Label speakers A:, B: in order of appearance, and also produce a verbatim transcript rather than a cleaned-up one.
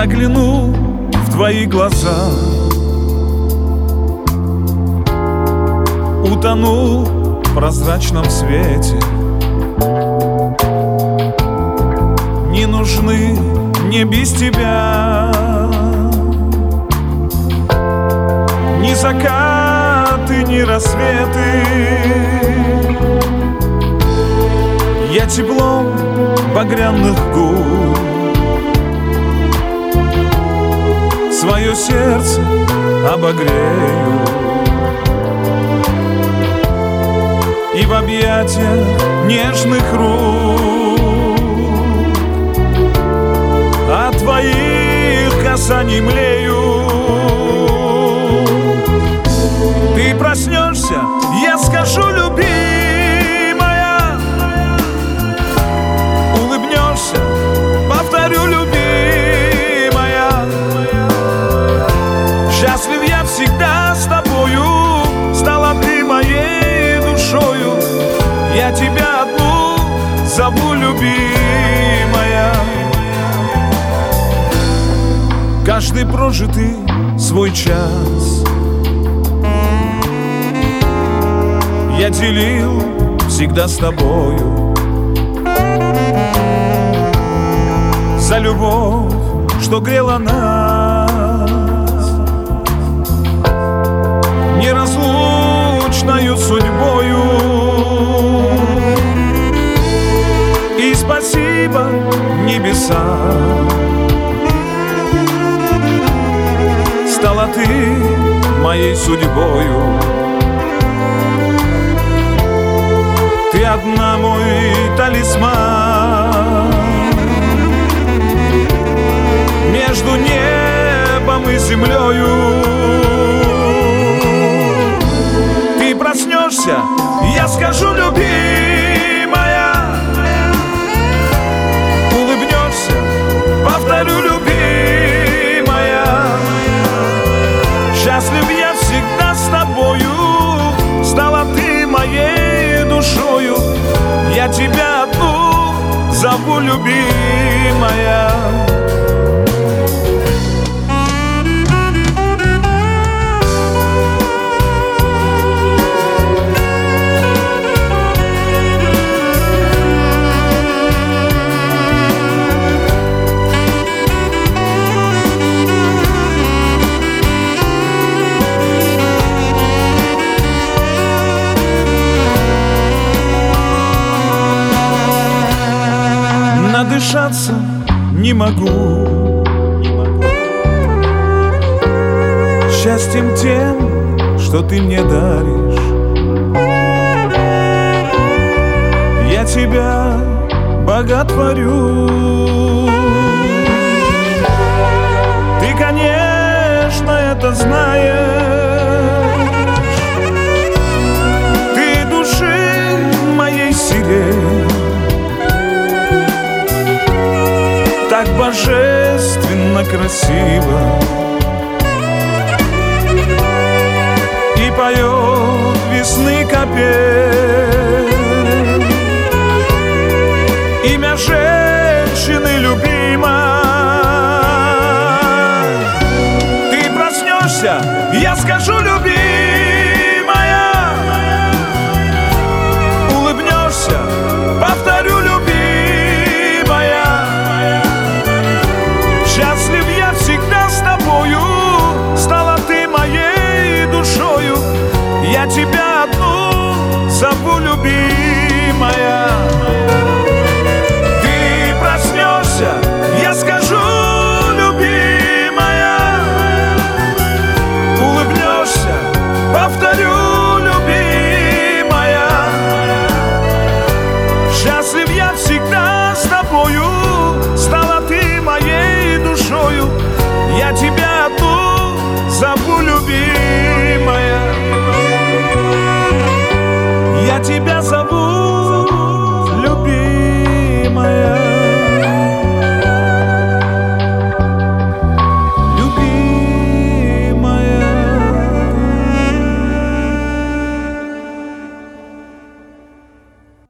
A: загляну в твои глаза, утону в прозрачном свете. Не нужны мне без тебя ни закаты, ни рассветы. Я теплом багряных губ свое сердце обогрею, и в объятиях нежных рук от твоих касаний млею. Ты проснешься, я скажу, любимая, улыбнешься, повторю, любимая. Счастлив я всегда с тобою, стала ты моей душою. Я тебя одну зову, любимая. Каждый прожитый свой час я делил всегда с тобою. За любовь, что грела нас неразлучною судьбою. И спасибо небесам, стала ты моей судьбою. Ты одна мой талисман между небом и землею. Ты проснешься, я скажу, любимая, улыбнешься, повторю, любимая. Счастлив я всегда с тобою, стала ты моей душою. Я тебя одну зову, любимая. Надышаться не могу счастьем тем, что ты мне даришь. Я тебя боготворю. Ты, конечно, это знаешь. Ты души моей сирень, так божественно красиво, и поет весны капель имя женщины любимой. Ты проснешься, я скажу, любимая, улыбнешься, повторю, любимая. Счастлив я всегда с тобою, стала ты моей душою. Я тебя одну зову, любимая. Ты проснешься, я скажу, любимая, улыбнешься, повторю, любимая. Счастлив я всегда с тобою, стала ты моей душою. Я тебя одну зову, любимая.